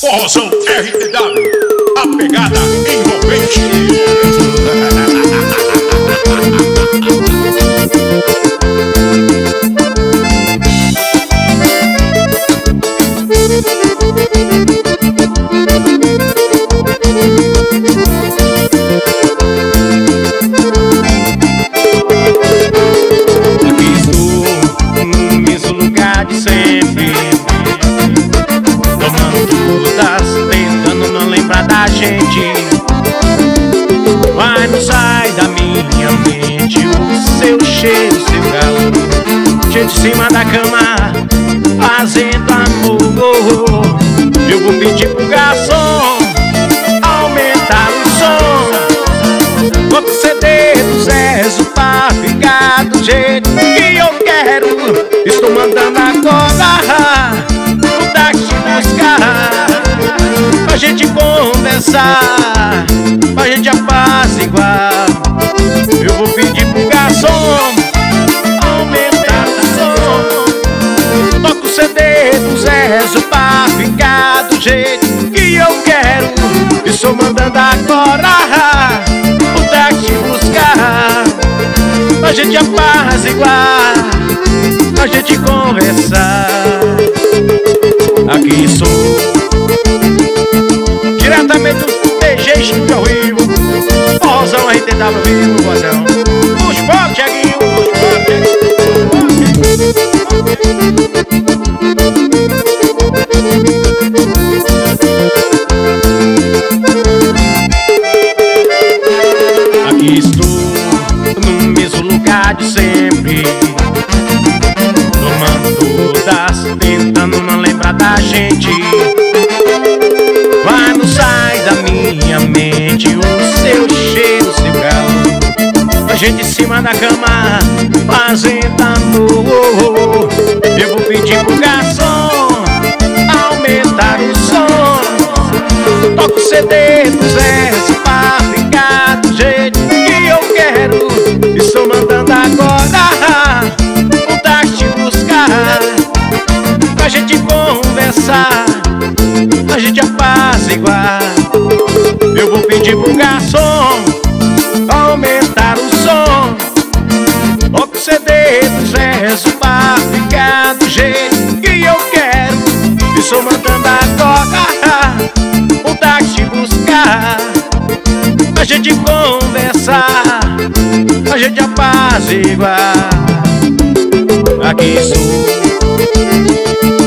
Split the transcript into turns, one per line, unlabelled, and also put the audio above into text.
Forrozão RTW, a pegada envolvente.
Aqui estou no mesmo lugar de sempre, tomando todas, tentando não lembrar da gente. Mas não sai da minha mente o seu cheiro, seu calor. Gente em cima da cama, fazendo amor. Eu vou pedir pro garçom aumentar o som. Bota o CD do Zezo pra ficar do jeito que eu quero. Estou mandando agora o táxi buscar, pra gente conversar, pra gente apaziguar. Eu vou pedir pro garçom aumentar o som. Toca o CD do Zezo pra ficar do jeito que eu quero. Estou mandando agora o táxi buscar, pra gente apaziguar, pra gente conversar. Aqui sou diretamente do TG Chico ao vivo, Forrozão RTW ao vivo, vozão. Os pop, Thiaguinho, os pop. Aqui estou no mesmo lugar de sempre, tomando todas, tentando não lembrar da gente. Mas não sai da minha mente o seu cheiro, seu calor. A gente em cima da cama, fazendo amor. Eu vou pedir pro garçom aumentar o som. Toca o CD do Zezo pra ficar do jeito que eu quero. Estou mandando agora o táxi buscar, pra gente conversar, pra gente apaziguar. Eu vou pedir pro garçom aumentar o som. Toca o CD do Zezo pra ficar do jeito que eu quero. Estou mandando agora o táxi buscar, pra gente conversar, pra gente apaziguar. Aqui sou